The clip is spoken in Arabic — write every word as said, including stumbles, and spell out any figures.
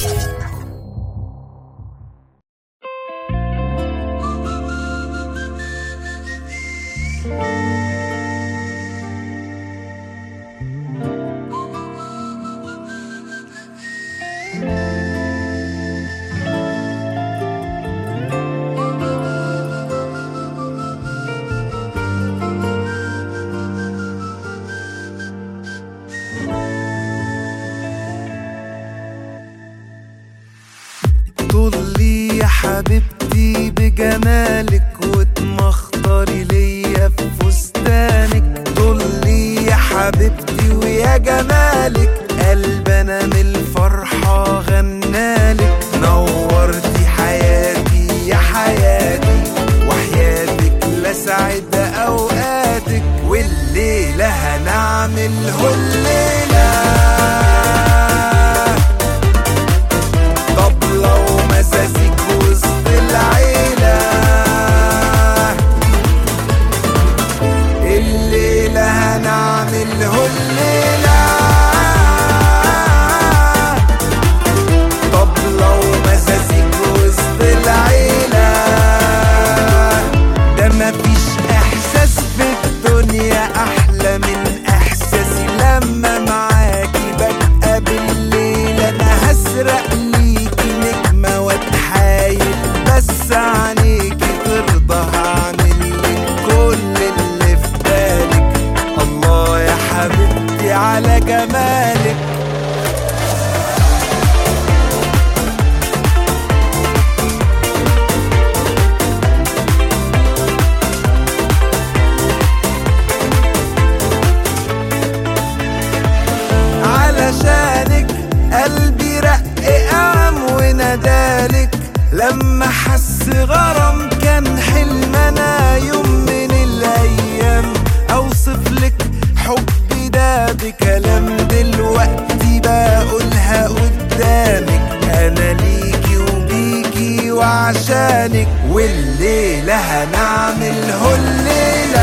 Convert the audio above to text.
طلي يا حبيبتي بجمالك واتمخطري ليا في فستانك. طلي يا حبيبتي ويا جمالك قلبنا من الفرحة غنالك. نورتي حياتي يا حياتي وحياتك لسعد اوقاتك. والليلة هنعمله الليلة وسط العيلة. الليلة هنعمله الليلة طبلة ومزازيك وسط العيلة. ده مفيش احساس في الدنيا احلى من احساسي لما معاكي ببقى بالليل. انا هسرق ليكي نجمة واتحايل بس عنيكي ترضى هعملك كل اللي في بالك. الله يا حبيبتي على جمالك. علشانك قلبي رق قام وندالك. لما حس غرام كان حلم انا يوم من الايام. اوصفلك حبي ده بكلام دلوقتي بقولها قدامك. انا ليكي وبيكي وعشانك. والليلة هنعمله الليلة